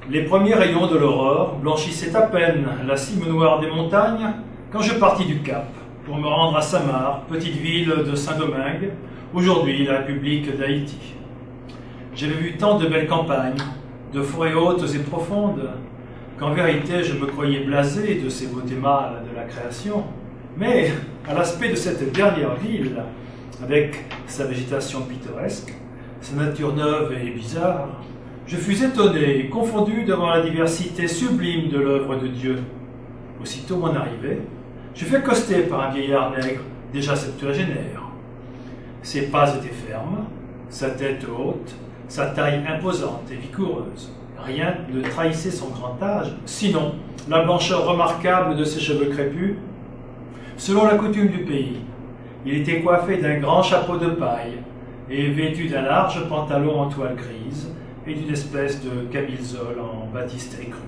Les premiers rayons de l'aurore blanchissaient à peine la cime noire des montagnes quand je partis du Cap pour me rendre à Samar, petite ville de Saint-Domingue, aujourd'hui la République d'Haïti. J'avais vu tant de belles campagnes, de forêts hautes et profondes, qu'en vérité je me croyais blasé de ces beautés mâles de la création. Mais à l'aspect de cette dernière ville, avec sa végétation pittoresque, sa nature neuve et bizarre, je fus étonné et confondu devant la diversité sublime de l'œuvre de Dieu. Aussitôt mon arrivée, je fus accosté par un vieillard nègre, déjà septuagénaire. Ses pas étaient fermes, sa tête haute, sa taille imposante et vigoureuse. Rien ne trahissait son grand âge, sinon la blancheur remarquable de ses cheveux crépus. Selon la coutume du pays, il était coiffé d'un grand chapeau de paille et vêtu d'un large pantalon en toile grise et d'une espèce de camisole en batiste écrue.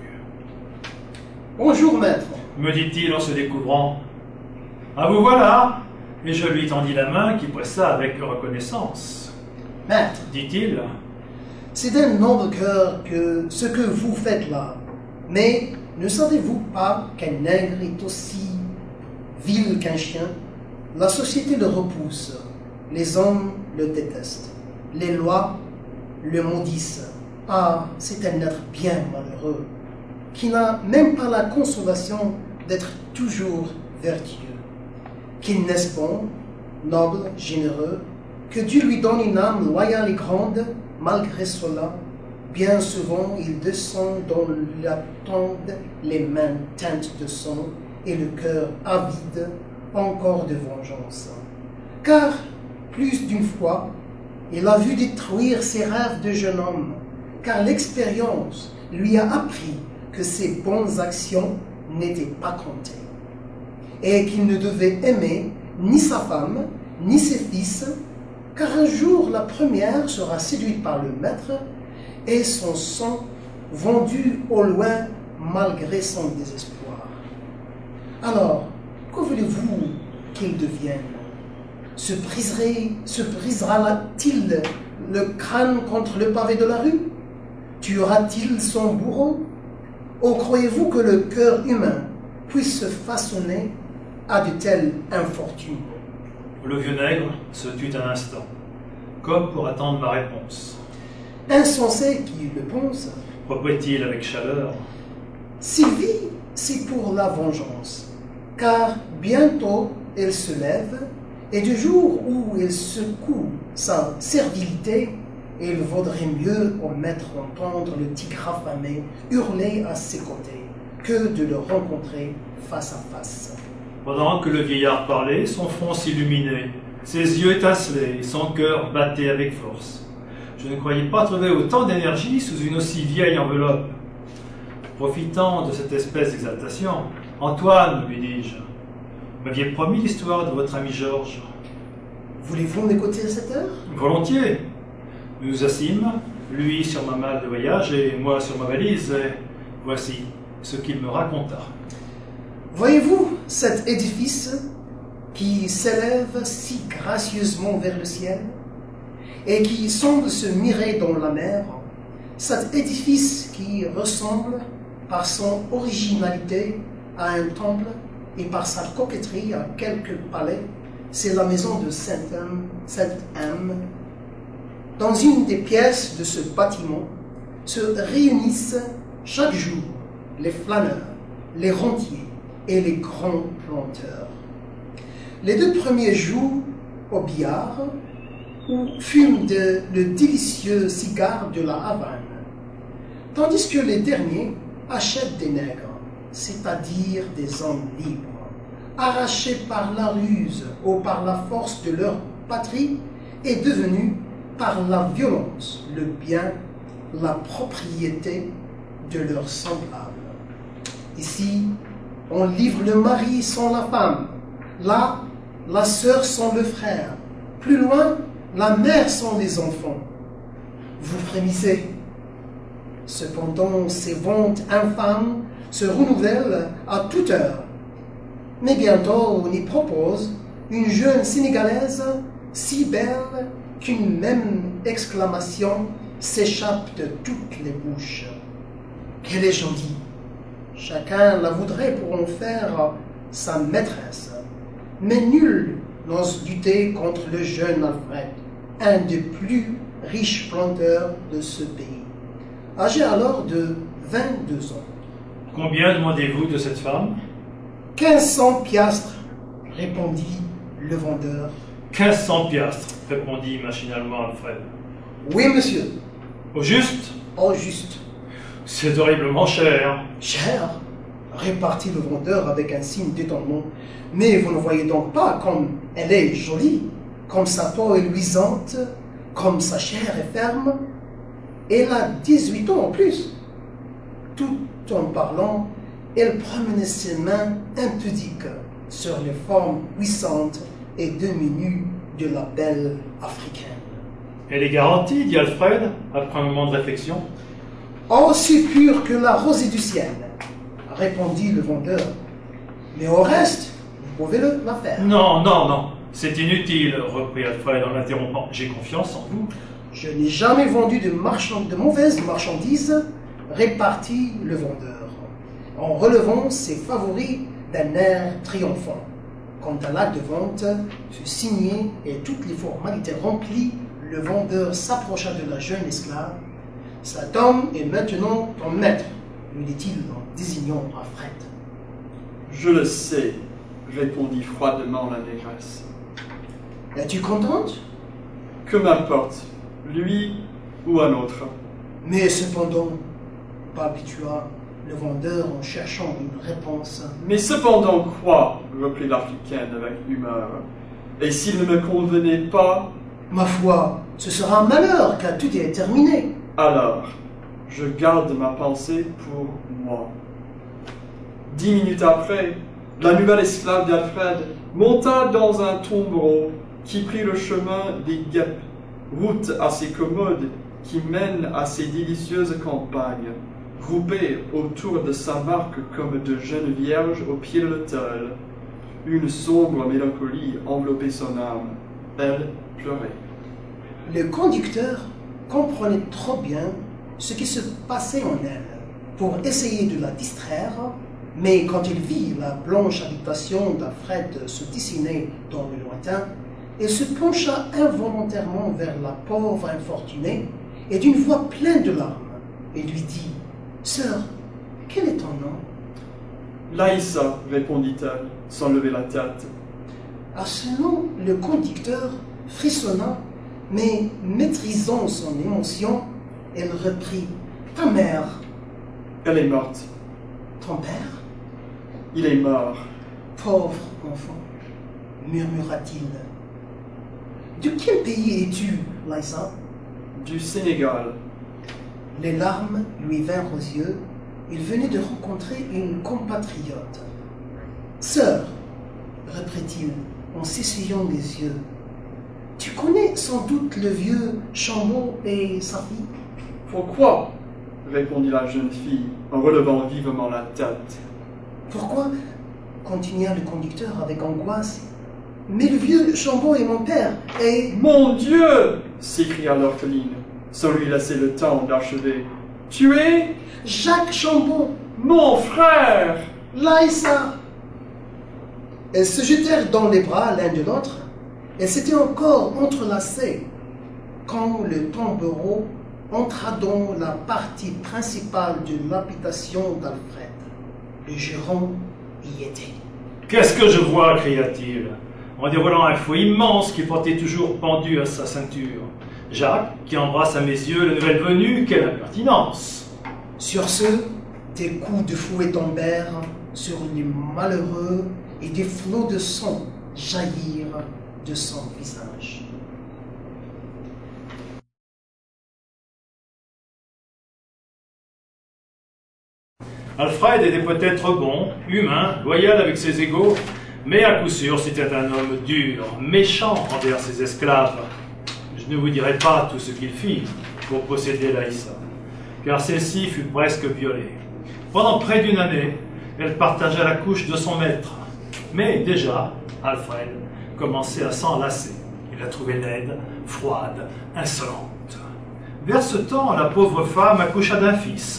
« Bonjour, maître !» me dit-il en se découvrant. « Ah, vous voilà !» Et je lui tendis la main qui pressa avec reconnaissance. « Maître, dit-il, c'est d'un noble cœur que ce que vous faites là. Mais ne savez-vous pas qu'un nègre est aussi vil qu'un chien? La société le repousse, les hommes le détestent, les lois le maudissent. Ah, c'est un être bien malheureux, qui n'a même pas la consolation d'être toujours vertueux. Qu'il naisse bon, noble, généreux, que Dieu lui donne une âme loyale et grande. Malgré cela, bien souvent, il descend dans la tombe, les mains teintes de sang et le cœur avide encore de vengeance. Car, plus d'une fois, il a vu détruire ses rêves de jeune homme, car l'expérience lui a appris que ses bonnes actions n'étaient pas comptées, et qu'il ne devait aimer ni sa femme, ni ses fils, car un jour la première sera séduite par le maître et son sang vendu au loin malgré son désespoir. Alors, que voulez-vous qu'il devienne? Se brisera-t-il le crâne contre le pavé de la rue? Tuera-t-il son bourreau? Ou croyez-vous que le cœur humain puisse se façonner à de telles infortunes? Le vieux nègre se tut un instant, comme pour attendre ma réponse. Insensé qui le pense, reprit-il avec chaleur. Sylvie, c'est pour la vengeance, car bientôt elle se lève, et du jour où elle secoue sa servilité, il vaudrait mieux en mettre entendre le tigre affamé hurler à ses côtés que de le rencontrer face à face. Pendant que le vieillard parlait, son front s'illuminait, ses yeux étincelaient et son cœur battait avec force. Je ne croyais pas trouver autant d'énergie sous une aussi vieille enveloppe. Profitant de cette espèce d'exaltation, « Antoine, lui dis-je, vous m'aviez promis l'histoire de votre ami Georges. » Voulez-vous m'écouter à cette heure? Volontiers. Nous nous assîmes, lui sur ma malle de voyage et moi sur ma valise, et voici ce qu'il me raconta. Voyez-vous cet édifice qui s'élève si gracieusement vers le ciel et qui semble se mirer dans la mer? Cet édifice qui ressemble par son originalité à un temple et par sa coquetterie à quelques palais, c'est la maison de Sainte-Anne. Dans une des pièces de ce bâtiment se réunissent chaque jour les flâneurs, les rentiers et les grands planteurs. Les deux premiers jouent au billard ou fument le délicieux cigare de la Havane, tandis que les derniers achètent des nègres, c'est-à-dire des hommes libres, arrachés par la ruse ou par la force de leur patrie et devenus par la violence le bien, la propriété de leurs semblables. Ici, on livre le mari sans la femme, là, la sœur sans le frère, plus loin, la mère sans les enfants. Vous frémissez. Cependant, ces ventes infâmes se renouvellent à toute heure. Mais bientôt, on y propose une jeune Sénégalaise si belle qu'une même exclamation s'échappe de toutes les bouches. Elle est jolie. Chacun la voudrait pour en faire sa maîtresse. Mais nul n'ose lutter contre le jeune Alfred, un des plus riches planteurs de ce pays, âgé alors de 22 ans. Combien demandez-vous de cette femme? 1500 piastres, répondit le vendeur. 1500 piastres, répondit machinalement Alfred. Oui, monsieur. Au juste? Au juste. C'est horriblement cher. Cher, répartit le vendeur avec un signe d'étonnement. Mais vous ne voyez donc pas comme elle est jolie, comme sa peau est luisante, comme sa chair est ferme. Elle a 18 ans en plus. Tout en parlant, elle promenait ses mains impudiques sur les formes puissantes et demi-nues de la belle africaine. Elle est garantie, dit Alfred, après un moment de réflexion. Aussi pure que la rosée du ciel, répondit le vendeur. Mais au reste, vous pouvez la faire. Non, non, non, c'est inutile, reprit Alfred en l'interrompant. J'ai confiance en vous. Je n'ai jamais vendu de mauvaises marchandises, répartit le vendeur, en relevant ses favoris d'un air triomphant. Quand l'acte de vente fut signé et toutes les formalités remplies, le vendeur s'approcha de la jeune esclave. Cet homme est maintenant ton maître, lui dit-il en désignant Alfred. Je le sais, répondit froidement la négresse. Es-tu contente? Que m'importe, lui ou un autre. Mais cependant, balbutia le vendeur en cherchant une réponse. Mais cependant quoi? Reprit l'Africaine avec humeur. Et s'il ne me convenait pas? Ma foi, ce sera un malheur, car tout est terminé. Alors, je garde ma pensée pour moi. 10 minutes après, la nouvelle esclave d'Alfred monta dans un tombereau qui prit le chemin des guêpes, route assez commode qui mène à ces délicieuses campagnes, groupées autour de sa barque comme de jeunes vierges au pied de l'autel. Une sombre mélancolie enveloppait son âme. Elle pleurait. Le conducteur comprenait trop bien ce qui se passait en elle pour essayer de la distraire, mais quand il vit la blanche habitation d'Alfred se dessiner dans le lointain, il se pencha involontairement vers la pauvre infortunée et d'une voix pleine de larmes, il lui dit « Sœur, quel est ton nom ?» « Laïssa, répondit-elle, sans lever la tête. À ce nom, le conducteur frissonna, mais maîtrisant son émotion, elle reprit « Ta mère, Elle est morte. ton père, Il est mort. pauvre enfant, murmura-t-il. De quel pays es-tu, Laïssa ?» Du Sénégal. Les larmes lui vinrent aux yeux. Il venait de rencontrer une compatriote. « Sœur, reprit-il en s'essuyant les yeux, tu connais sans doute le vieux Chambaud et sa fille ?» Pourquoi? Répondit la jeune fille en relevant vivement la tête. Pourquoi? Continua le conducteur avec angoisse. Mais le vieux Chambaud est mon père, et... Mon Dieu! S'écria l'orpheline, sans lui laisser le temps d'achever. Tu es Jacques Chambaud, mon frère! Laïssa! Elles se jetèrent dans les bras l'un de l'autre. Elles s'étaient encore entrelacées quand le tombereau entra dans la partie principale de l'habitation d'Alfred. Le gérant y était. « Qu'est-ce que je vois » cria-t-il, en déroulant un fouet immense qui portait toujours pendu à sa ceinture. Jacques, qui embrasse à mes yeux le nouvel venu, quelle impertinence! Sur ce, des coups de fouet tombèrent sur les malheureux et des flots de sang jaillirent de son visage. Alfred était peut-être bon, humain, loyal avec ses égaux, mais à coup sûr c'était un homme dur, méchant envers ses esclaves. Je ne vous dirai pas tout ce qu'il fit pour posséder Laïssa, car celle-ci fut presque violée. Pendant près d'une année, elle partagea la couche de son maître, mais déjà, Alfred commençait à s'en lasser. Il la trouvait laide, froide, insolente. Vers ce temps, la pauvre femme accoucha d'un fils,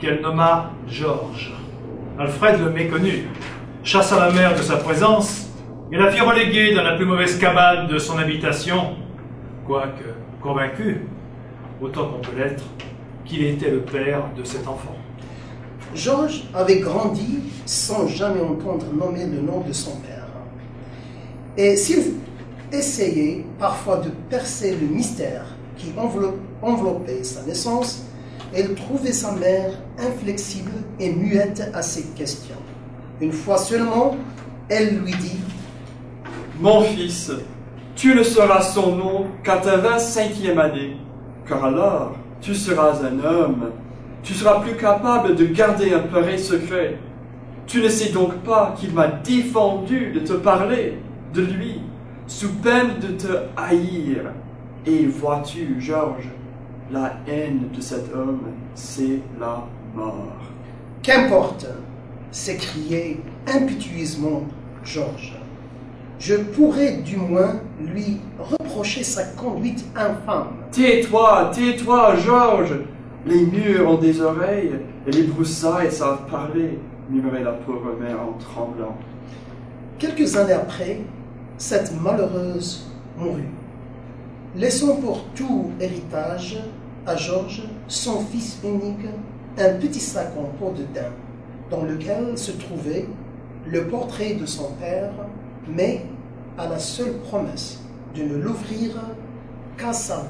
qu'elle nomma Georges. Alfred le méconnut, chassa la mère de sa présence et la fit reléguer dans la plus mauvaise cabane de son habitation, quoique convaincu, autant qu'on peut l'être, qu'il était le père de cet enfant. Georges avait grandi sans jamais entendre nommer le nom de son père. Et s'il essayait parfois de percer le mystère qui enveloppait sa naissance, elle trouvait sa mère inflexible et muette à ses questions. Une fois seulement, elle lui dit « Mon fils, tu ne sauras son nom qu'à ta 25e année, car alors tu seras un homme. Tu seras plus capable de garder un pareil secret. Tu ne sais donc pas qu'il m'a défendu de te parler de lui, sous peine de te haïr. Et vois-tu, Georges, la haine de cet homme, c'est la mort. » « Qu'importe !» s'écriait impétueusement Georges. « Je pourrais du moins lui reprocher sa conduite infâme. » « Tais-toi, Georges ! Les murs ont des oreilles et les broussailles savent parler, » murmurait la pauvre mère en tremblant. Quelques années après, cette malheureuse mourut, laissant pour tout héritage à Georges, son fils unique, un petit sac en peau de daim, dans lequel se trouvait le portrait de son père, mais à la seule promesse de ne l'ouvrir qu'à sa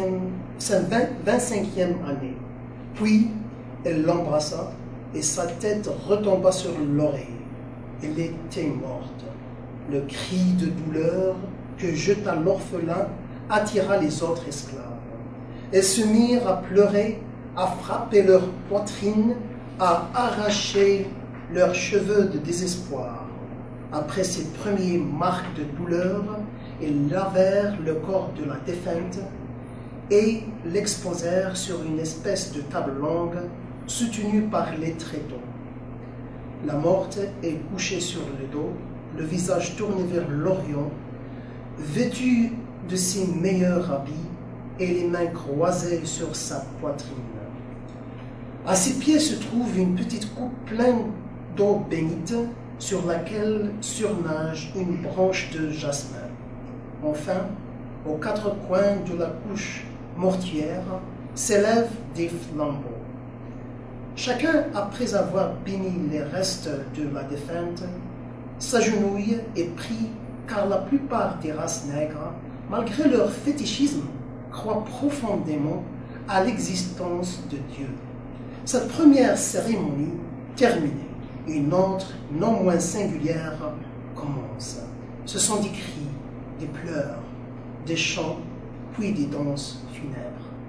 25e année. Puis, elle l'embrassa et sa tête retomba sur l'oreille. Elle était morte. Le cri de douleur que jeta l'orphelin attira les autres esclaves. Elles se mirent à pleurer, à frapper leur poitrine, à arracher leurs cheveux de désespoir. Après ces premières marques de douleur, ils lavèrent le corps de la défunte et l'exposèrent sur une espèce de table longue soutenue par les tréteaux. La morte est couchée sur le dos, le visage tourné vers l'Orient, vêtue de ses meilleurs habits et les mains croisées sur sa poitrine. À ses pieds se trouve une petite coupe pleine d'eau bénite sur laquelle surnage une branche de jasmin. Enfin, aux quatre coins de la couche mortuaire s'élèvent des flambeaux. Chacun, après avoir béni les restes de la défunte, s'agenouille et prie, car la plupart des races nègres, malgré leur fétichisme, croient profondément à l'existence de Dieu. Cette première cérémonie terminée, une autre, non moins singulière, commence. Ce sont des cris, des pleurs, des chants, puis des danses funèbres.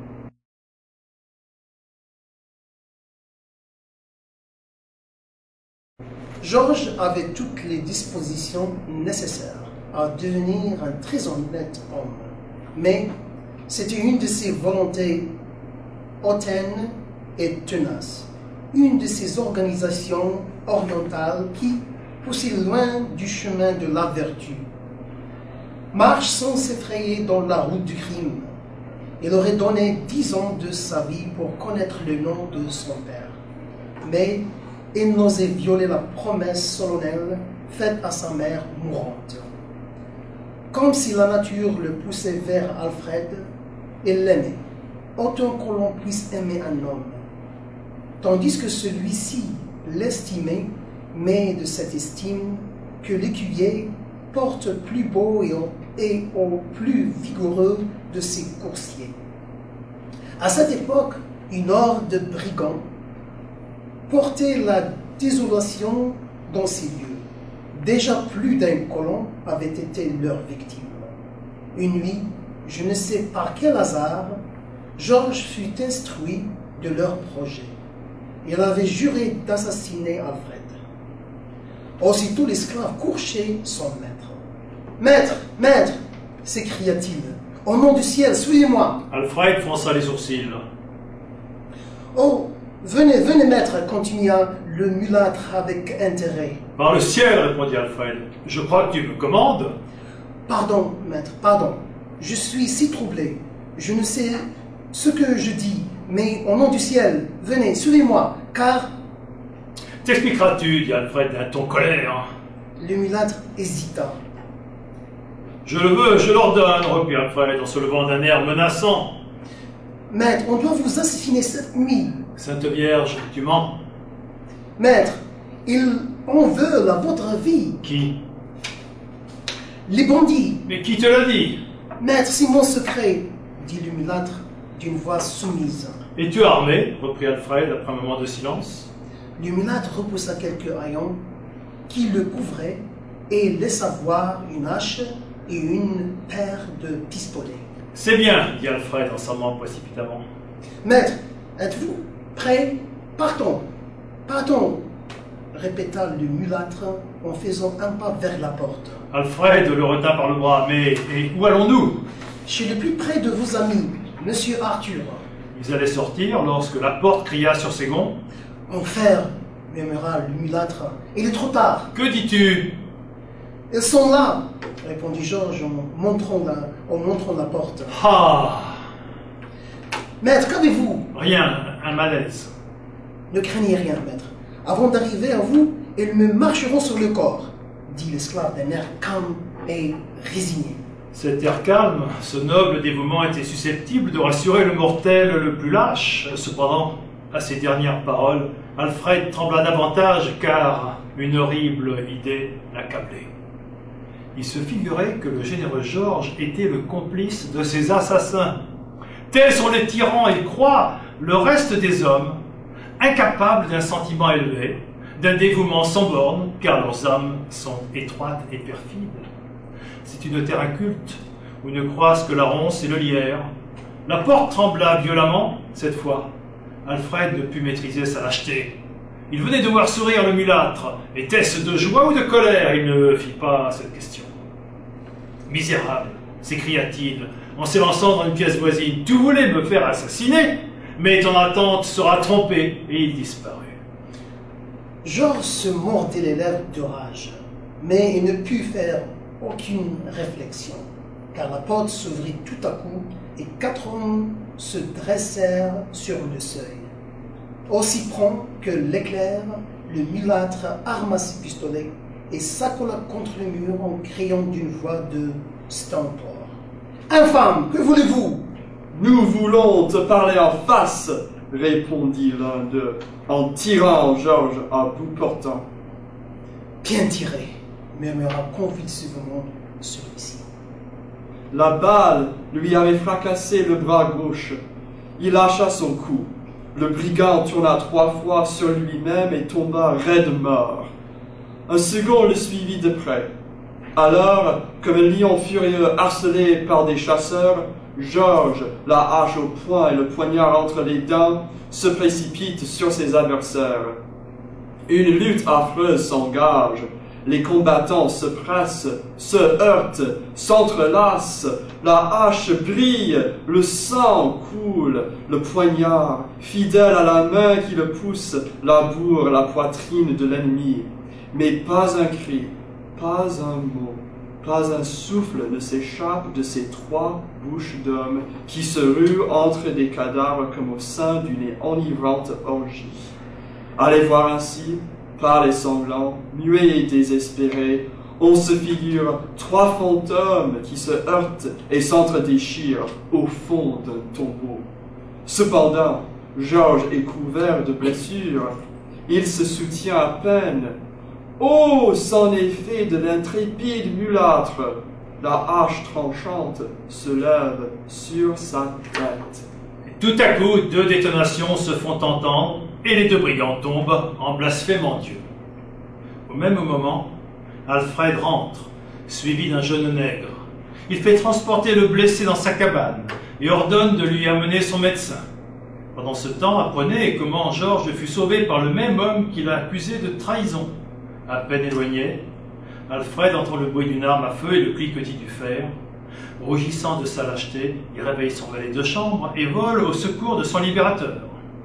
Georges avait toutes les dispositions nécessaires à devenir un très honnête homme, mais c'était une de ses volontés hautaines et tenaces, une de ces organisations orientales qui poussaient loin du chemin de la vertu. Marche sans s'effrayer dans la route du crime. Il aurait donné 10 ans de sa vie pour connaître le nom de son père. Mais il n'osait violer la promesse solennelle faite à sa mère mourante. Comme si la nature le poussait vers Alfred, il l'aimait, autant que l'on puisse aimer un homme, tandis que celui-ci l'estimait, mais de cette estime que l'écuyer porte plus beau et au plus vigoureux de ses coursiers. À cette époque, une horde de brigands portait la désolation dans ces lieux. Déjà plus d'un colon avait été leur victime. Une nuit, je ne sais par quel hasard, Georges fut instruit de leur projet. Il avait juré d'assassiner Alfred. Aussitôt l'esclave court chez son maître. « Maître, maître !» s'écria-t-il. « Au nom du ciel, suivez-moi !» Alfred fronça les sourcils. « Oh, venez, venez, maître !» continua le mulâtre avec intérêt. « Par le ciel !» répondit Alfred. « Je crois que tu me commandes. »« Pardon, maître, pardon. Je suis si troublé. Je ne sais ce que je dis, mais au nom du ciel, venez, suivez-moi. car T'expliqueras-tu, dit Alfred d'un ton colère. le mulâtre hésita. Je le veux, je l'ordonne, reprit Alfred en se levant d'un air menaçant. Maître, on doit vous assassiner cette nuit. Sainte Vierge, tu mens. Maître, ils en veulent à votre vie. Qui? Les bandits. Mais qui te l'a dit? Maître, c'est mon secret, dit le mulâtre d'une voix soumise. Es-tu armé? Reprit Alfred après un moment de silence. Le mulâtre repoussa quelques haillons qui le couvraient et laissa voir une hache et une paire de pistolets. C'est bien, dit Alfred en s'armant précipitamment. Maître, êtes-vous prêt? Partons, partons, répéta le mulâtre en faisant un pas vers la porte. Alfred le retint par le bras. Mais où allons-nous? Chez le plus près de vos amis, Monsieur Arthur. Ils allaient sortir lorsque la porte cria sur ses gonds. Enfer, murmura le mulâtre. Il est trop tard. Que dis-tu? Ils sont là, répondit Georges en montrant la porte. Ah! Maître, qu'avez-vous? Rien, un malaise. Ne craignez rien, maître. Avant d'arriver à vous, ils me marcheront sur le corps, dit l'esclave d'un air calme et résigné. Cet air calme, ce noble dévouement était susceptible de rassurer le mortel le plus lâche. Cependant, à ces dernières paroles, Alfred trembla davantage car une horrible idée l'accablait. Il se figurait que le généreux Georges était le complice de ces assassins. Tels sont les tyrans, il croit, le reste des hommes, incapables d'un sentiment élevé, d'un dévouement sans borne, car leurs âmes sont étroites et perfides. C'est une terre inculte, où ne croissent que la ronce et le lierre. La porte trembla violemment, cette fois. Alfred ne put maîtriser sa lâcheté. Il venait de voir sourire le mulâtre. Était-ce de joie ou de colère? Il ne fit pas cette question. Misérable, s'écria-t-il, en s'élançant dans une pièce voisine, tu voulais me faire assassiner, mais ton attente sera trompée, et il disparut. Georges se mordait les lèvres de rage, mais il ne put faire aucune réflexion, car la porte s'ouvrit tout à coup et 4 hommes se dressèrent sur le seuil. Aussi prompt que l'éclair, le mulâtre arma ses pistolets et s'accola contre le mur en criant d'une voix de stentor. « Infâme, que voulez-vous » « Nous voulons te parler en face !» répondit l'un d'eux, en tirant Georges à bout portant. « Bien tiré » murmura convulsivement celui-ci. La balle lui avait fracassé le bras gauche. Il lâcha son coup. Le brigand tourna 3 fois sur lui-même et tomba raide mort. Un second le suivit de près. Alors, comme un lion furieux harcelé par des chasseurs, Georges, la hache au poing et le poignard entre les dents, se précipite sur ses adversaires. Une lutte affreuse s'engage. Les combattants se pressent, se heurtent, s'entrelacent, la hache brille, le sang coule, le poignard, fidèle à la main qui le pousse, laboure la poitrine de l'ennemi. Mais pas un cri, pas un mot, pas un souffle ne s'échappe de ces 3 bouches d'hommes qui se ruent entre des cadavres comme au sein d'une enivrante orgie. À les voir ainsi, pâles et sanglants, muets et désespérés, on se figure 3 fantômes qui se heurtent et s'entre-déchirent au fond d'un tombeau. Cependant, Georges est couvert de blessures. Il se soutient à peine. Oh, c'en est fait de l'intrépide mulâtre! La hache tranchante se lève sur sa tête. Tout à coup, 2 détonations se font entendre, et les 2 brigands tombent en blasphémant Dieu. Au même moment, Alfred rentre, suivi d'un jeune nègre. Il fait transporter le blessé dans sa cabane et ordonne de lui amener son médecin. Pendant ce temps, apprenez comment Georges fut sauvé par le même homme qui l'a accusé de trahison. À peine éloigné, Alfred entend le bruit d'une arme à feu et le cliquetis du fer. Rougissant de sa lâcheté, il réveille son valet de chambre et vole au secours de son libérateur.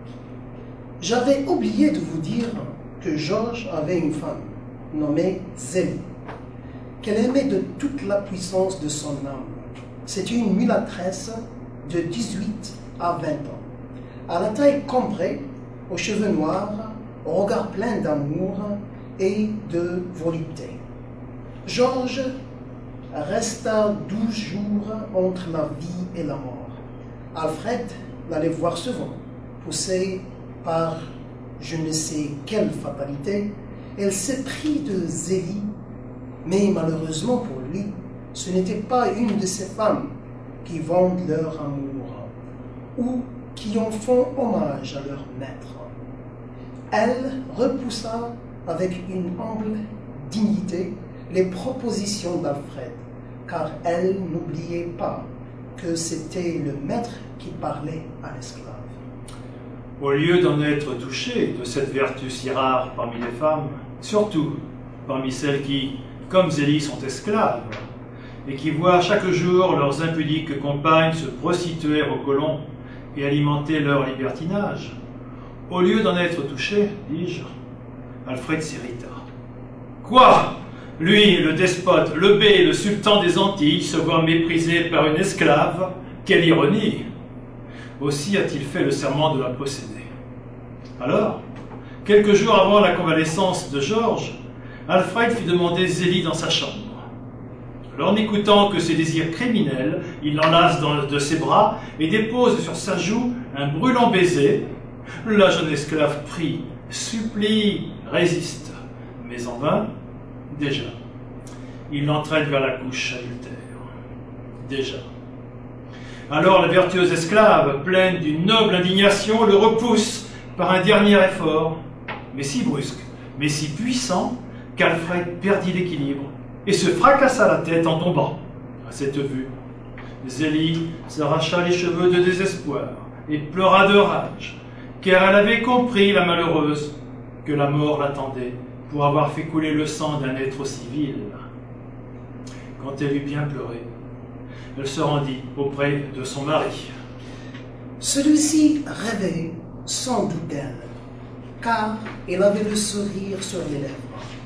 J'avais oublié de vous dire que Georges avait une femme, nommée Zélie, qu'elle aimait de toute la puissance de son âme. C'était une mulâtresse de 18 à 20 ans, à la taille cambrée, aux cheveux noirs, au regard plein d'amour et de volupté. Georges resta 12 jours entre la vie et la mort. Alfred l'allait voir souvent, poussé par je ne sais quelle fatalité. Elle s'est pris de Zélie, mais malheureusement pour lui, ce n'était pas une de ces femmes qui vendent leur amour ou qui en font hommage à leur maître. Elle repoussa avec une humble dignité les propositions d'Alfred, car elle n'oubliait pas que c'était le maître qui parlait à l'esclave. Au lieu d'en être touché de cette vertu si rare parmi les femmes, surtout parmi celles qui, comme Zélie, sont esclaves, et qui voient chaque jour leurs impudiques compagnes se prostituer aux colons et alimenter leur libertinage, au lieu d'en être touché, dis-je, Alfred s'irrita. Quoi? Lui, le despote, le bey, le sultan des Antilles, se voit méprisé par une esclave? Quelle ironie! Aussi a-t-il fait le serment de la posséder. Alors, quelques jours avant la convalescence de Georges, Alfred fit demander Zélie dans sa chambre. Alors, n'écoutant que ses désirs criminels, il l'enlace de ses bras et dépose sur sa joue un brûlant baiser. La jeune esclave prie, supplie, résiste, mais en vain. Déjà, il l'entraîne vers la couche adultère. Déjà. Alors la vertueuse esclave, pleine d'une noble indignation, le repousse par un dernier effort, mais si brusque, mais si puissant, qu'Alfred perdit l'équilibre et se fracassa la tête en tombant. À cette vue, Zélie s'arracha les cheveux de désespoir et pleura de rage, car elle avait compris, la malheureuse, que la mort l'attendait pour avoir fait couler le sang d'un être aussi vil. Quand elle eut bien pleuré, elle se rendit auprès de son mari. Celui-ci rêvait sans doute d'elle, car il avait le sourire sur les lèvres.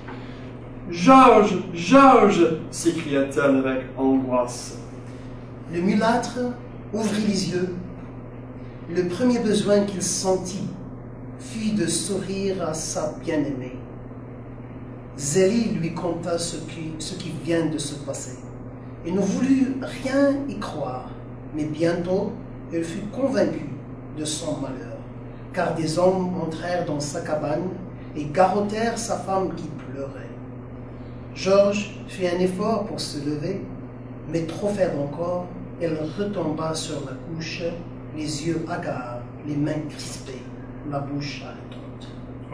« Georges, Georges !» s'écria-t-elle avec angoisse. Le mulâtre ouvrit les yeux. Le premier besoin qu'il sentit fut de sourire à sa bien-aimée. Zélie lui conta ce qui vient de se passer. Il ne voulut rien y croire, mais bientôt il fut convaincu de son malheur, car des hommes entrèrent dans sa cabane et garrottèrent sa femme qui pleurait. Georges fit un effort pour se lever, mais trop faible encore, elle retomba sur la couche, les yeux hagards, les mains crispées, la bouche haletante. Oh.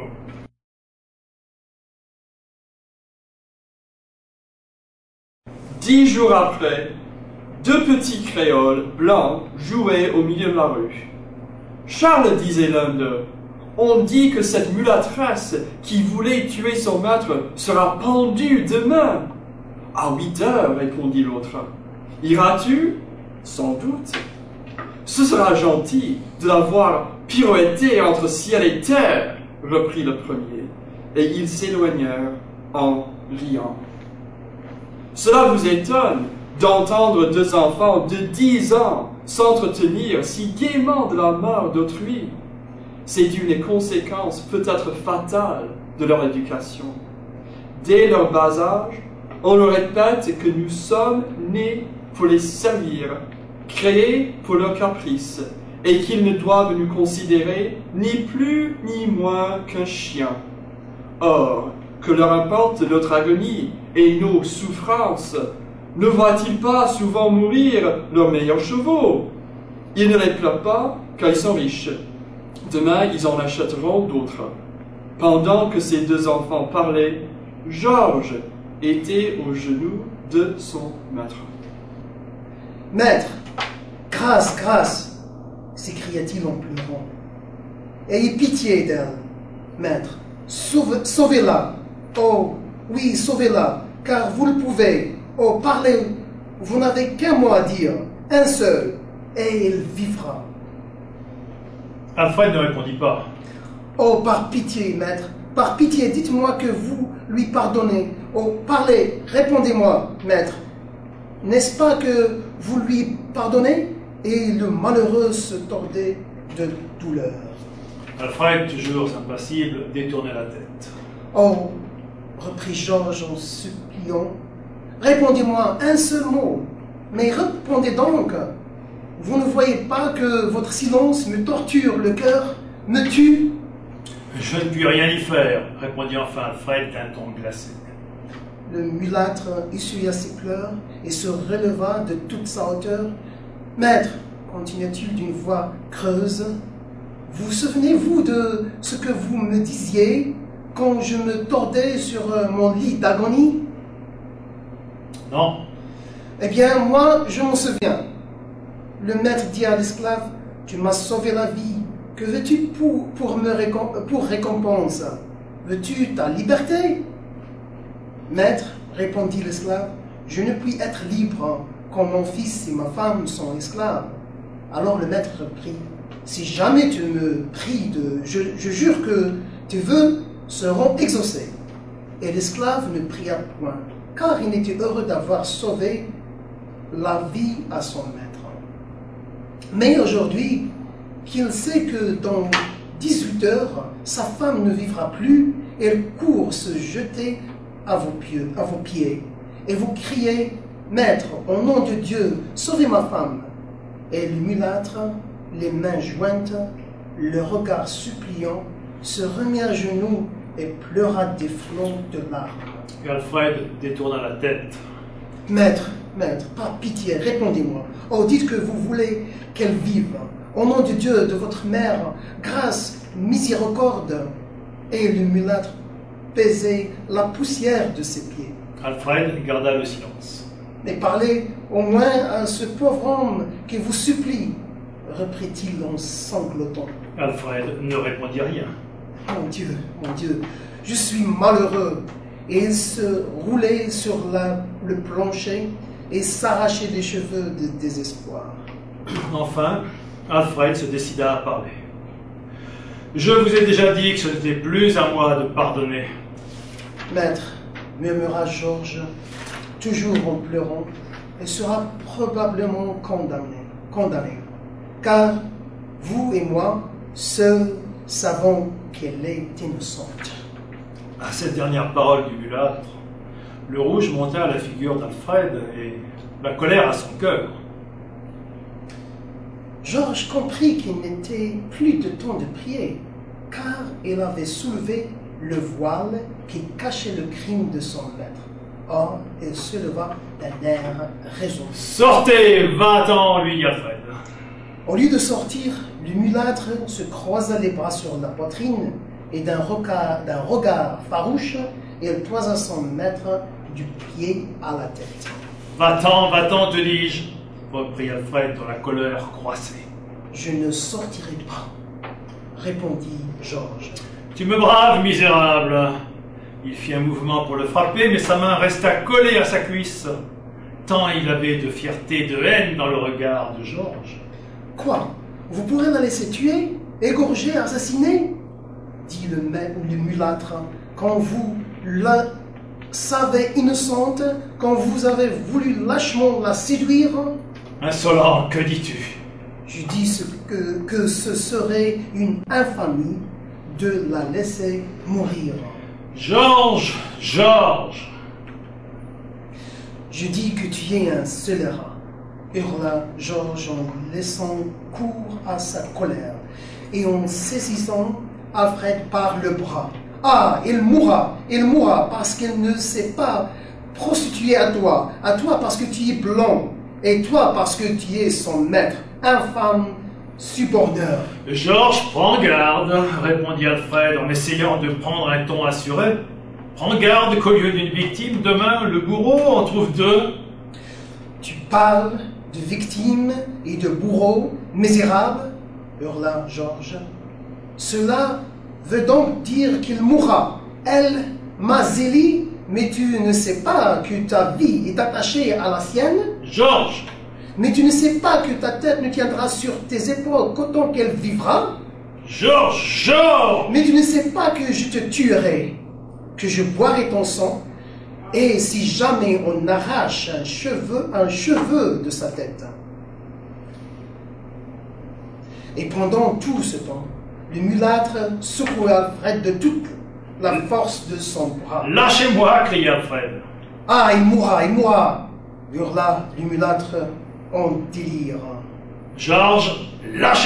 Dix jours après, deux petits créoles blancs jouaient au milieu de la rue. Charles, disait l'un d'eux, on dit que cette mulâtresse qui voulait tuer son maître sera pendue demain. À 8 heures, répondit l'autre. Iras-tu? Sans doute. Ce sera gentil de la voir pirouetter entre ciel et terre, reprit le premier, et ils s'éloignèrent en riant. Cela vous étonne d'entendre deux enfants de 10 ans s'entretenir si gaiement de la mort d'autrui. C'est une conséquence peut-être fatale de leur éducation. Dès leur bas âge, on leur répète que nous sommes nés pour les servir, créés pour leurs caprices, et qu'ils ne doivent nous considérer ni plus ni moins qu'un chien. Or, que leur importe notre agonie et nos souffrances, ne voient-ils pas souvent mourir leurs meilleurs chevaux? Ils ne les pleurent pas car ils sont riches. Demain, ils en achèteront d'autres. Pendant que ces deux enfants parlaient, Georges était aux genoux de son maître. « Maître, grâce, grâce !» s'écria-t-il en pleurant. « Ayez pitié d'elle, maître, sauvez-la. Oh, oui, sauvez-la, car vous le pouvez. Oh, parlez, vous n'avez qu'un mot à dire, un seul, et il vivra. » Alfred ne répondit pas. « Oh, par pitié, maître, par pitié, dites-moi que vous lui pardonnez. Oh, parlez, répondez-moi, maître. N'est-ce pas que vous lui pardonnez ?» Et le malheureux se tordait de douleur. Alfred, toujours impassible, détournait la tête. Oh, reprit Georges en suppliant, répondez-moi un seul mot, mais répondez donc. Vous ne voyez pas que votre silence me torture le cœur, me tue? Je ne puis rien y faire, répondit enfin Alfred d'un ton glacé. Le mulâtre essuya ses pleurs et se releva de toute sa hauteur. Maître, continua-t-il d'une voix creuse, vous souvenez-vous de ce que vous me disiez quand je me tordais sur mon lit d'agonie? Non. Eh bien, moi, je m'en souviens. Le maître dit à l'esclave, tu m'as sauvé la vie. Que veux-tu pour récompense? Veux-tu ta liberté? Maître, répondit l'esclave, je ne puis être libre quand mon fils et ma femme sont esclaves. Alors le maître reprit, si jamais tu me pries je jure que tes vœux seront exaucés. Et l'esclave ne pria point, car il était heureux d'avoir sauvé la vie à son maître. Mais aujourd'hui, qu'il sait que dans 18 heures, sa femme ne vivra plus, elle court se jeter à vos pieds, et vous criez, Maître, au nom de Dieu, sauvez ma femme. Et le mulâtre, les mains jointes, le regard suppliant, se remit à genoux et pleura des flots de larmes. Et Alfred détourna la tête. Maître, par pitié, répondez-moi. Oh, dites que vous voulez qu'elle vive. Au nom de Dieu, de votre mère, grâce, miséricorde. Et le mulâtre pesait la poussière de ses pieds. Alfred garda le silence. Mais parlez au moins à ce pauvre homme qui vous supplie, reprit-il en sanglotant. Alfred ne répondit rien. Mon Dieu, je suis malheureux. Et il se roulait sur le plancher et s'arrachait des cheveux de désespoir. Enfin, Alfred se décida à parler. Je vous ai déjà dit que ce n'était plus à moi de pardonner. Maître, murmura Georges, toujours en pleurant, elle sera probablement condamnée, car vous et moi, seuls, savons qu'elle est innocente. À cette dernière parole du mulâtre, le rouge monta à la figure d'Alfred et la colère à son cœur. Georges comprit qu'il n'était plus de temps de prier, car il avait soulevé le voile qui cachait le crime de son maître. Or, il se leva d'un air résolu. Sortez, va-t'en, lui dit Alfred. Au lieu de sortir, le mulâtre se croisa les bras sur la poitrine et d'un regard farouche, il toisa son maître du pied à la tête. Va-t'en, te dis-je, reprit Alfred dont la colère croissait. Je ne sortirai pas, répondit Georges. Tu me braves, misérable. Il fit un mouvement pour le frapper, mais sa main resta collée à sa cuisse, tant il avait de fierté et de haine dans le regard de Georges. Quoi? Vous pourrez la laisser tuer, égorger, assassiner? Dit le mulâtre, quand vous la savez innocente, quand vous avez voulu lâchement la séduire? Insolent, que dis-tu? Je dis que ce serait une infamie de la laisser mourir. Georges! Je dis que tu es un scélérat, hurla Georges en laissant cours à sa colère et en saisissant Alfred par le bras. Ah, il mourra parce qu'il ne s'est pas prostitué à toi parce que tu es blanc, et toi parce que tu es son maître, infâme suborneur. Georges, prends garde, répondit Alfred en essayant de prendre un ton assuré. Prends garde qu'au lieu d'une victime, demain, le bourreau en trouve deux. Tu parles de victime et de bourreau misérable, hurla Georges. Cela veut donc dire qu'il mourra. Elle m'a zéli, mais tu ne sais pas que ta vie est attachée à la sienne. Georges! Mais tu ne sais pas que ta tête ne tiendra sur tes épaules qu'autant qu'elle vivra. Georges! Mais tu ne sais pas que je te tuerai, que je boirai ton sang, et si jamais on arrache un cheveu de sa tête. Et pendant tout ce temps, Le mulâtre secoua Alfred de toute la force de son bras. « Lâchez-moi » cria Alfred. « Ah, il mourra » hurla le mulâtre en délire. « Georges, lâchez-moi !»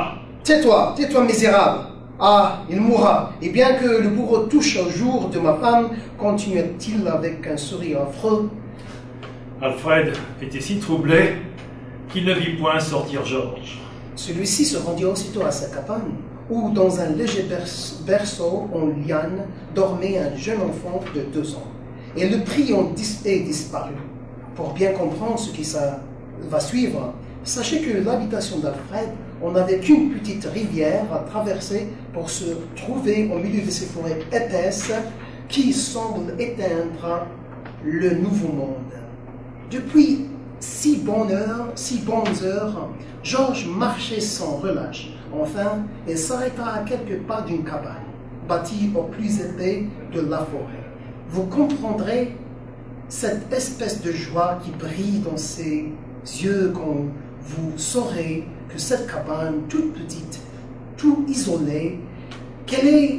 « Tais-toi, misérable !»« Ah, il mourra, et bien que le bourreau touche au jour de ma femme, continua-t-il avec un sourire affreux. » Alfred était si troublé qu'il ne vit point sortir Georges. Celui-ci se rendit aussitôt à sa cabane, où, dans un léger berceau en liane, dormait un jeune enfant de 2 ans. Et le prit et disparut. Pour bien comprendre ce qui va suivre, sachez que l'habitation d'Alfred, on n'avait qu'une petite rivière à traverser pour se trouver au milieu de ces forêts épaisses qui semblent éteindre le nouveau monde. Depuis 6 bonnes heures, Georges marchait sans relâche. Enfin, il s'arrêta à quelques pas d'une cabane, bâtie au plus épais de la forêt. Vous comprendrez cette espèce de joie qui brille dans ses yeux quand vous saurez que cette cabane toute petite, tout isolée, qu'elle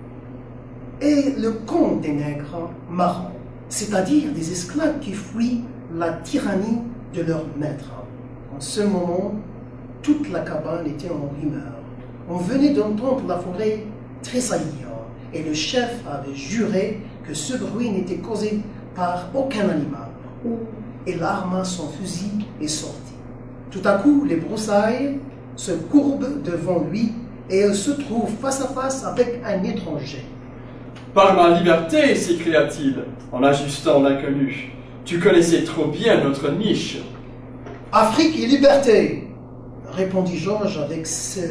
est le camp des nègres marrons, c'est-à-dire des esclaves qui fuient la tyrannie de leur maître. En ce moment, toute la cabane était en rumeur. On venait d'entendre la forêt tressaillir, et le chef avait juré que ce bruit n'était causé par aucun animal. Il arma son fusil et sortit. Tout à coup, les broussailles se courbent devant lui et il se trouve face à face avec un étranger. « Par ma liberté » s'écria-t-il en ajustant l'inconnu. « Tu connaissais trop bien notre niche. »« Afrique et liberté » répondit Georges avec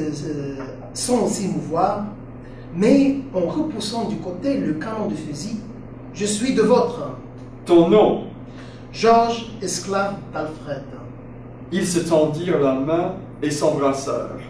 sans s'émouvoir, mais en repoussant du côté le canon de fusil. « Je suis de votre. »« Ton nom ?» ?»« Georges, esclave d'Alfred. » Ils se tendirent la main et s'embrassèrent.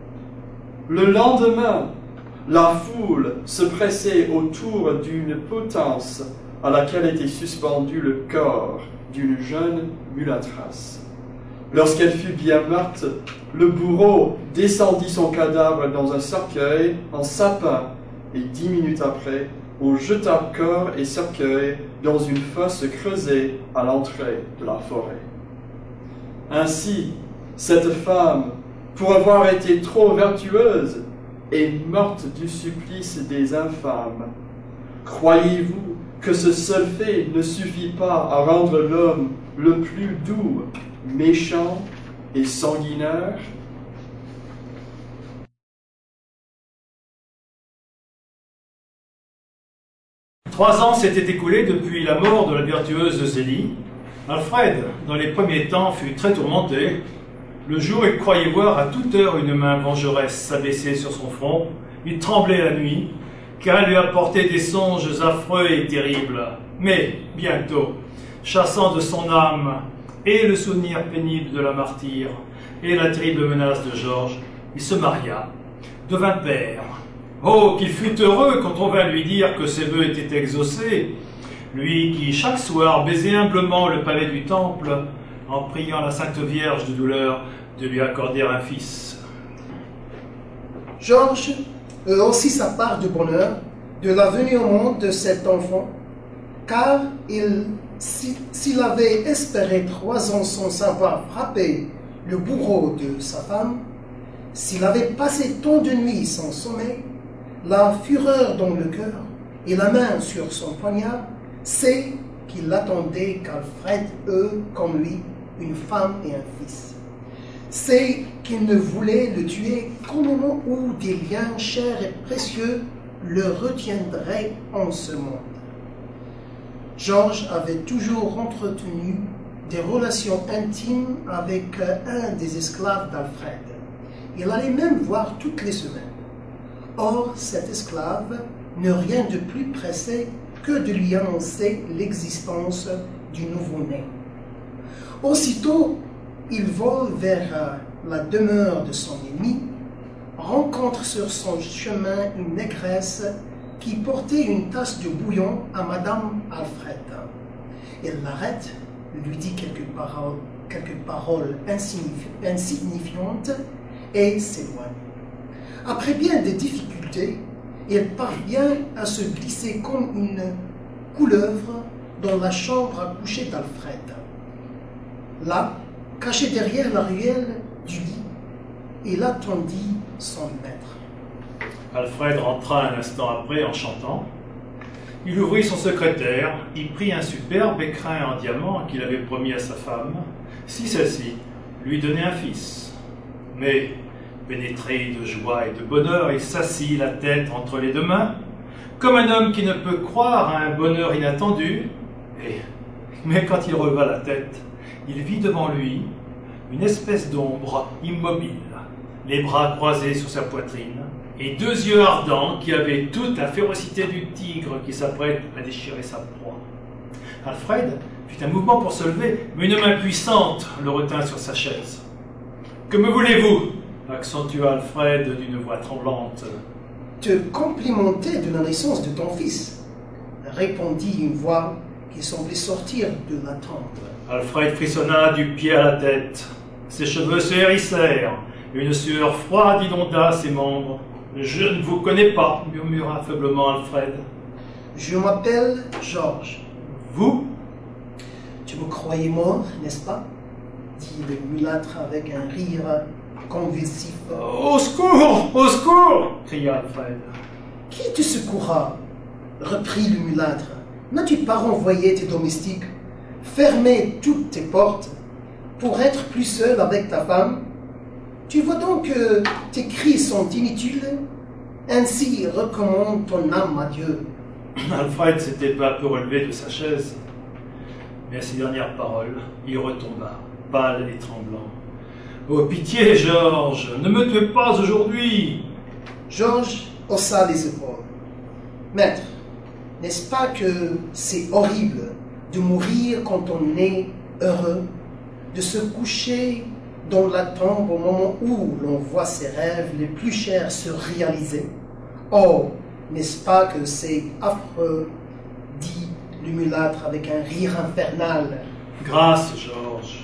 Le lendemain, la foule se pressait autour d'une potence à laquelle était suspendu le corps d'une jeune mulâtresse. Lorsqu'elle fut bien morte, le bourreau descendit son cadavre dans un cercueil en sapin et 10 minutes après, on jeta corps et cercueil dans une fosse creusée à l'entrée de la forêt. Ainsi, cette femme, pour avoir été trop vertueuse, est morte du supplice des infâmes. Croyez-vous que ce seul fait ne suffit pas à rendre l'homme le plus doux, méchant et sanguinaire ? « 3 ans s'étaient écoulés depuis la mort de la vertueuse Zélie. Alfred, dans les premiers temps, fut très tourmenté. Le jour, il croyait voir à toute heure une main vengeresse s'abaisser sur son front. Il tremblait la nuit, car elle lui apportait des songes affreux et terribles. Mais, bientôt, chassant de son âme et le souvenir pénible de la martyre et la terrible menace de Georges, il se maria, devint père. Oh, qu'il fut heureux quand on vint lui dire que ses vœux étaient exaucés, lui qui, chaque soir, baisait humblement le pavé du temple en priant la Sainte Vierge de douleur de lui accorder un fils. Georges eut aussi sa part de bonheur de la venue au monde de cet enfant, car s'il avait espéré 3 ans sans savoir frapper le bourreau de sa femme, s'il avait passé tant de nuits sans sommeil, la fureur dans le cœur et la main sur son poignard, c'est qu'il attendait qu'Alfred eût, comme lui, une femme et un fils. C'est qu'il ne voulait le tuer qu'au moment où des liens chers et précieux le retiendraient en ce monde. Georges avait toujours entretenu des relations intimes avec un des esclaves d'Alfred. Il allait même voir toutes les semaines. Or, cet esclave n'eut rien de plus pressé que de lui annoncer l'existence du nouveau-né. Aussitôt, il vole vers la demeure de son ennemi, rencontre sur son chemin une négresse qui portait une tasse de bouillon à Madame Alfred. Il l'arrête, lui dit quelques paroles insignifiantes et s'éloigne. Après bien des difficultés, il parvient à se glisser comme une couleuvre dans la chambre à coucher d'Alfred. Là, caché derrière la ruelle du lit, il attendit son maître. Alfred rentra un instant après en chantant. Il ouvrit son secrétaire, y prit un superbe écrin en diamant qu'il avait promis à sa femme, si celle-ci lui donnait un fils. Mais, pénétré de joie et de bonheur, il s'assit la tête entre les deux mains, comme un homme qui ne peut croire à un bonheur inattendu, mais quand il releva la tête, il vit devant lui une espèce d'ombre immobile, les bras croisés sur sa poitrine, et deux yeux ardents qui avaient toute la férocité du tigre qui s'apprête à déchirer sa proie. Alfred fit un mouvement pour se lever, mais une main puissante le retint sur sa chaise. « Que me voulez-vous » accentua Alfred d'une voix tremblante. « Te complimenter de la naissance de ton fils, » répondit une voix qui semblait sortir de la tente. Alfred frissonna du pied à la tête. Ses cheveux se hérissèrent. Une sueur froide inonda ses membres. « Je ne vous connais pas, » murmura faiblement Alfred. « Je m'appelle Georges. »« Vous ?»« Tu me croyais mort, n'est-ce pas ?» dit le mulâtre avec un rire convulsif. « Au secours! Au secours !» cria Alfred. « Qui te secourra ?» reprit le mulâtre. « N'as-tu pas renvoyé tes domestiques, fermé toutes tes portes, pour être plus seul avec ta femme? Tu vois donc que tes cris sont inutiles. Ainsi recommande ton âme à Dieu. » Alfred s'était peu à peu relevé de sa chaise, mais à ces dernières paroles, il retomba, pâle et tremblant. « Oh, pitié, Georges, ne me tuez pas aujourd'hui !» Georges haussa les épaules. « Maître, n'est-ce pas que c'est horrible de mourir quand on est heureux, de se coucher dans la tombe au moment où l'on voit ses rêves les plus chers se réaliser? Oh, n'est-ce pas que c'est affreux, dit le mulâtre avec un rire infernal. Grâce, Georges.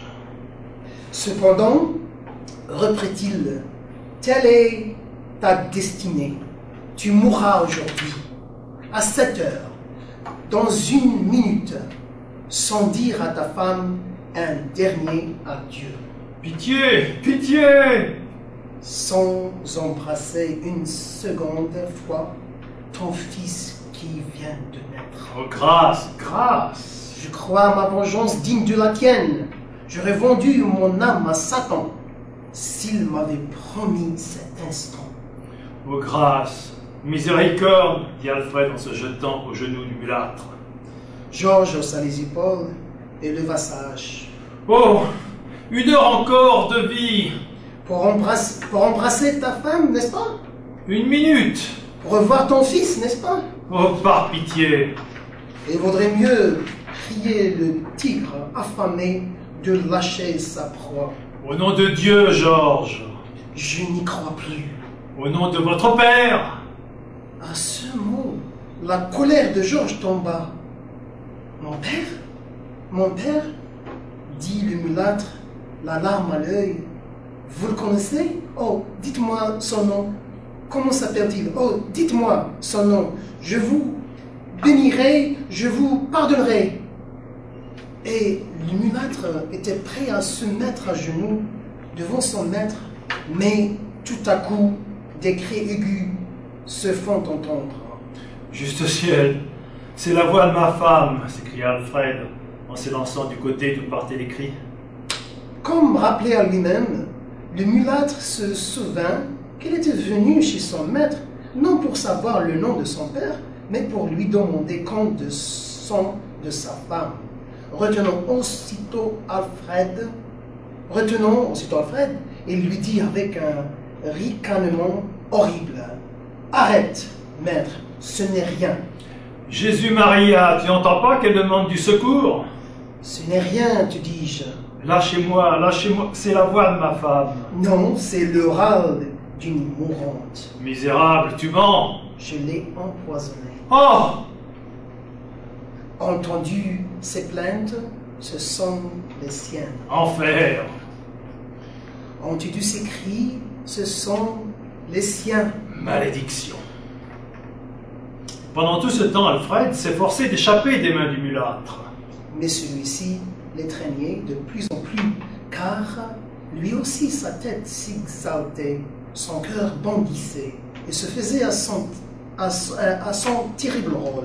Cependant, reprit-il, telle est ta destinée. Tu mourras aujourd'hui, à 7 heures, dans 1 minute, sans dire à ta femme un dernier adieu. Pitié, pitié! Sans embrasser une seconde fois ton fils qui vient de naître. Oh, grâce, grâce! Je crois ma vengeance digne de la tienne. J'aurais vendu mon âme à Satan s'il m'avait promis cet instant. Oh, grâce, miséricorde, dit Alfred en se jetant aux genoux du mulâtre. Georges haussa les épaules et leva sa hache. Oh, 1 heure encore de vie! Pour embrasser ta femme, n'est-ce pas? 1 minute! Pour revoir ton fils, n'est-ce pas? Oh, par pitié! Il vaudrait mieux crier le tigre affamé de lâcher sa proie. Au nom de Dieu, Georges! Je n'y crois plus. Au nom de votre père! À ce mot, la colère de Georges tomba. Mon père? Mon père? Dit le mulâtre, la larme à l'œil. Vous le connaissez? Oh, dites-moi son nom. Comment s'appelle-t-il? Oh, dites-moi son nom. Je vous bénirai, je vous pardonnerai. Et le mulâtre était prêt à se mettre à genoux devant son maître, mais tout à coup, des cris aigus se font entendre. Juste ciel, c'est la voix de ma femme, s'écria Alfred en s'élançant du côté d'où partaient les cris. Comme rappelé à lui-même, le mulâtre se souvint qu'il était venu chez son maître, non pour savoir le nom de son père, mais pour lui demander compte de sa femme. Retenons aussitôt Alfred, et lui dit avec un ricanement horrible. Arrête, maître, ce n'est rien. Jésus Maria, tu n'entends pas qu'elle demande du secours? Ce n'est rien, te dis-je. Lâchez-moi, lâchez-moi, c'est la voix de ma femme. Non, c'est le râle d'une mourante. Misérable, tu mens. Je l'ai empoisonnée. Oh! Entendu ces plaintes, ce sont les siennes. Enfer! Entendu ces cris, ce sont les siens. Malédiction. Pendant tout ce temps, Alfred s'efforçait d'échapper des mains du mulâtre. Mais celui-ci l'étreignait de plus en plus, car lui aussi sa tête s'exaltait, son cœur bondissait et se faisait à son terrible rôle.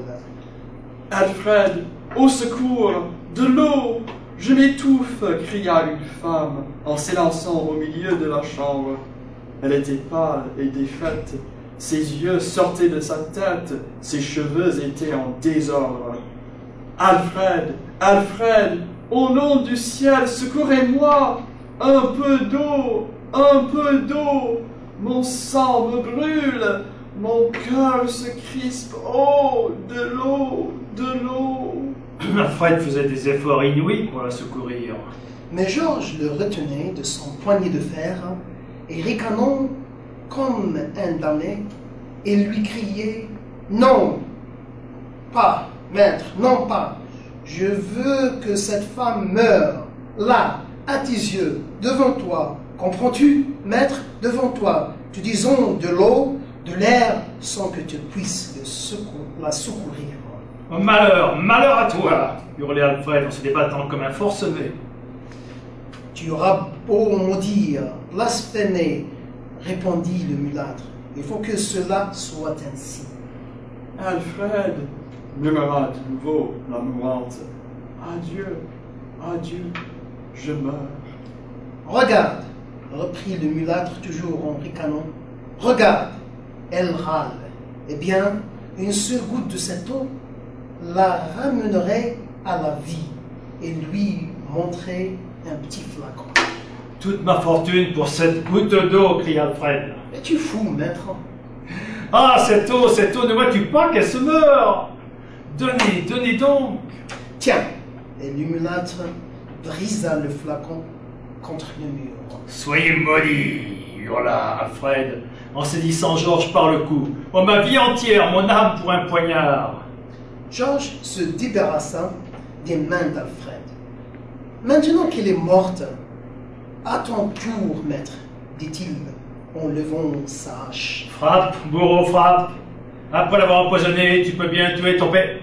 Alfred, au secours, de l'eau, je m'étouffe, cria une femme en s'élançant au milieu de la chambre. Elle était pâle et défaite, ses yeux sortaient de sa tête, ses cheveux étaient en désordre. Alfred, Alfred, au nom du ciel, secourez-moi! Un peu d'eau, un peu d'eau! Mon sang me brûle, mon cœur se crispe. Oh, de l'eau, de l'eau! Alfred faisait des efforts inouïs pour la secourir. Mais Georges le retenait de son poignet de fer et ricanant comme un damné, il lui criait « Non, pas, maître, non pas. Je veux que cette femme meure, là, à tes yeux, devant toi. Comprends-tu, maître, devant toi. Tu disons de l'eau, de l'air, sans que tu puisses la secourir. » Oh, malheur, malheur à toi, hurlait Alfred en se débattant comme un forcené. Tu auras beau maudire, blasphémer, répondit le mulâtre. Il faut que cela soit ainsi. Alfred, murmura de nouveau la mourante. Adieu, adieu, je meurs. Regarde, reprit le mulâtre toujours en ricanant. Regarde, elle râle. Eh bien, une seule goutte de cette eau la ramènerait à la vie et lui montrer un petit flacon. Toute ma fortune pour cette goutte d'eau, cria Alfred. Es-tu fou, maître? Ah, cette eau, ne vois-tu pas qu'elle se meurt? Donnez, donnez donc. Tiens, et le mulâtre brisa le flacon contre le mur. Soyez maudits, hurla Alfred, en saisissant Georges par le cou. Oh, ma vie entière, mon âme pour un poignard. Georges se débarrassa des mains d'Alfred. Maintenant qu'elle est morte, à ton tour, maître, dit-il, en levant sa hache. Frappe, bourreau, frappe. Après l'avoir empoisonné, tu peux bien tuer ton père.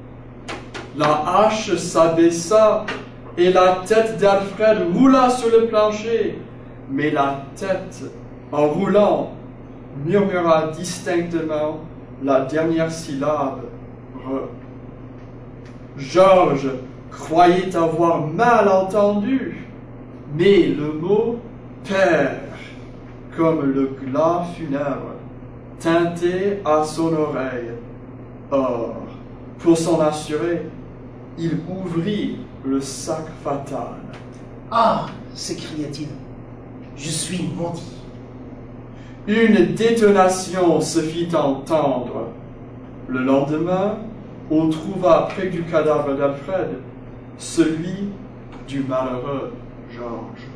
La hache s'abaissa et la tête d'Alfred roula sur le plancher. Mais la tête, en roulant, murmura distinctement la dernière syllabe. Georges croyait avoir mal entendu, mais le mot « père », comme le glas funèbre, tintait à son oreille. Or, pour s'en assurer, il ouvrit le sac fatal. « Ah !» s'écria-t-il, « je suis maudit. » Une détonation se fit entendre. Le lendemain, on trouva près du cadavre d'Alfred celui du malheureux Georges.